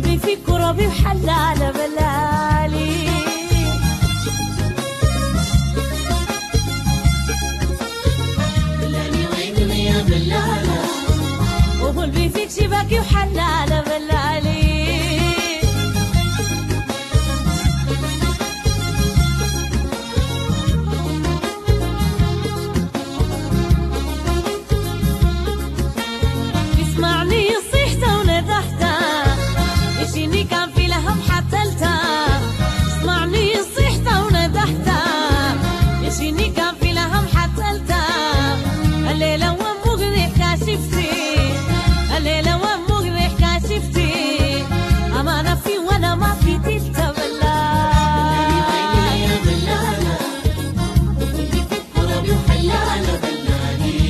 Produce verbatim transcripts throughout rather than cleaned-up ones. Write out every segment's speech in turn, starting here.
وقلبي في كربي وحلالة بلالي. بلالي ويننا يا بلالة، وقلبي فيك شباكي وحلالة بلالي. اسمعني صيحته وندحته يشيني كان في لهم حتلته. اسمعني صيحته وندحته يشيني كان في لهم حتلته. الليلة ومغني كاشفتي، الليلة ومغني كاشفتي. أمانة في وانا ما في تلته بلالي ويننا يا بلالة، وقلبي في كربي وحلالة بلالي.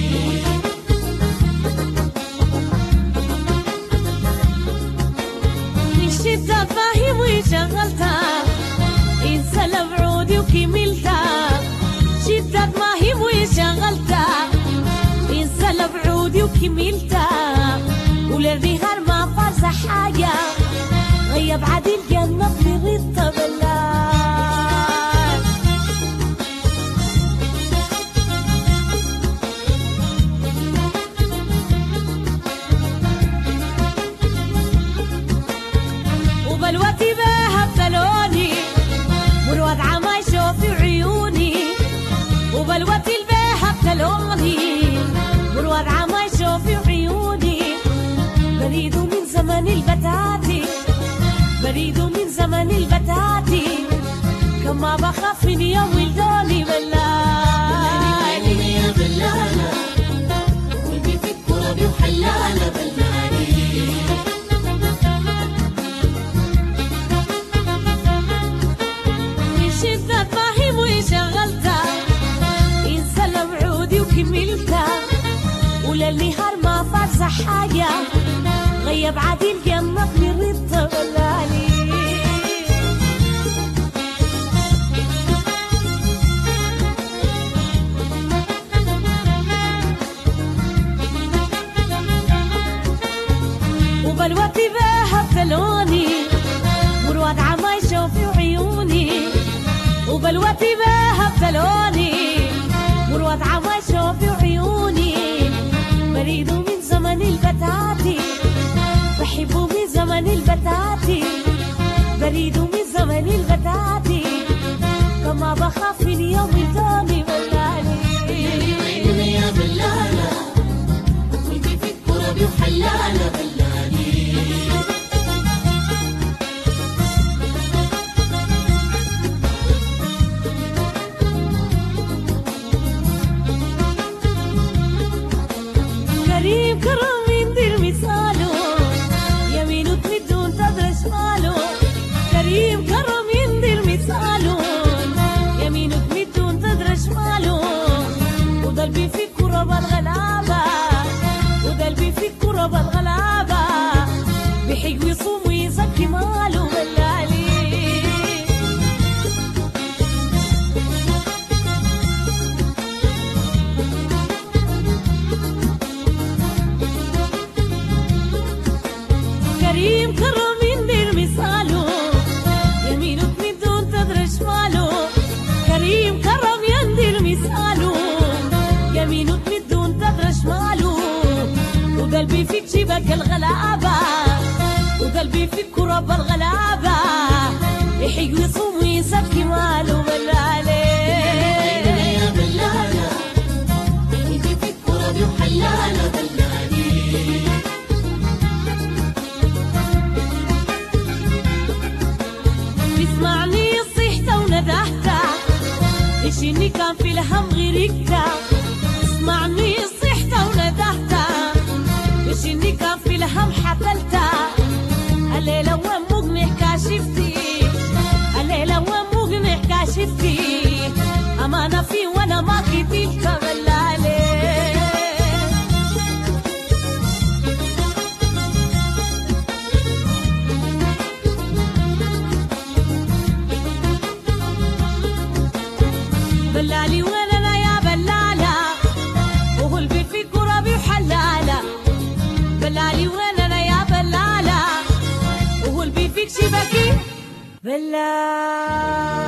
الشدة فاهم وشغلتها انسى لبعودي وكملتها. شدة فاهم وشغلتها انسى لبعودي وكملتها. وللنهار ما فاز حاجة غيب عدي الجنة برضا بلال. وبلوتي بها بتلوني والواد عما يشوف عيوني. وبلوتي الباها بتلوني والواد عما يشوف عيوني. بريد من زمن البتاتي، بريد من زمن البتاتي. كما بخاف من يوم ولدوني بلال. بلالي ويننا يا بلالة، وقلبي في كربي وحلالة بلالي. شدة فاهم وشغلتها انسى لبعودي وكملتها. وللنهار ما فاز حاجة غيب عدي الجنة برضا بلالي. وبلوتي بها بتلوني والواد عما يشوف عيوني. وبلوتي بها بتلوني والواد عما يشوف عيوني. بريد من زمن البتاتي، بحبه من زمن البتاتي. بريد من زمن البتاتي. كما بخاف من يوم ولدوني بلالي. بلالي ويننا يا بلالة، وقلبي في كربي وحلالة بلالي. كريم كرم يندير مثاله يمينه تمدون تدرى شماله. كريم كرم يندير مثاله يمينه تمدون تدرى شماله. وقلبي في كرب الغلابة، وقلبي في كرب الغلابة. بحق ويصوم ويزكي ماله بلالي. كريم كرم يندير مثاله يمينه تمدون تدرى شماله. كريم كرم يندير مثاله يمينه تمدون تدرى شماله. وقلبي فيك شبك الغلابة، وقلبي فيك كرب الغلابة. يحيي ويصوم ويزكي ماله بلالي. ويننا يا بلالة، وقلبي في كربي وحلالة بلالي. اسمعني صيحته وندهته يشيني كان في الهم غيركته. اسمعني صيحته وندهته يشيني كان في الهم حتلته. الليلة ومغني كاشفتي، الليلة ومغني كاشفتي. أمانة في وانا ما كتيلت بلالي. بلالي وين انا يا بلالة، وقلبي في كربي وحلالة. بلالي وين انا يا بلالة، وقلبي بلالة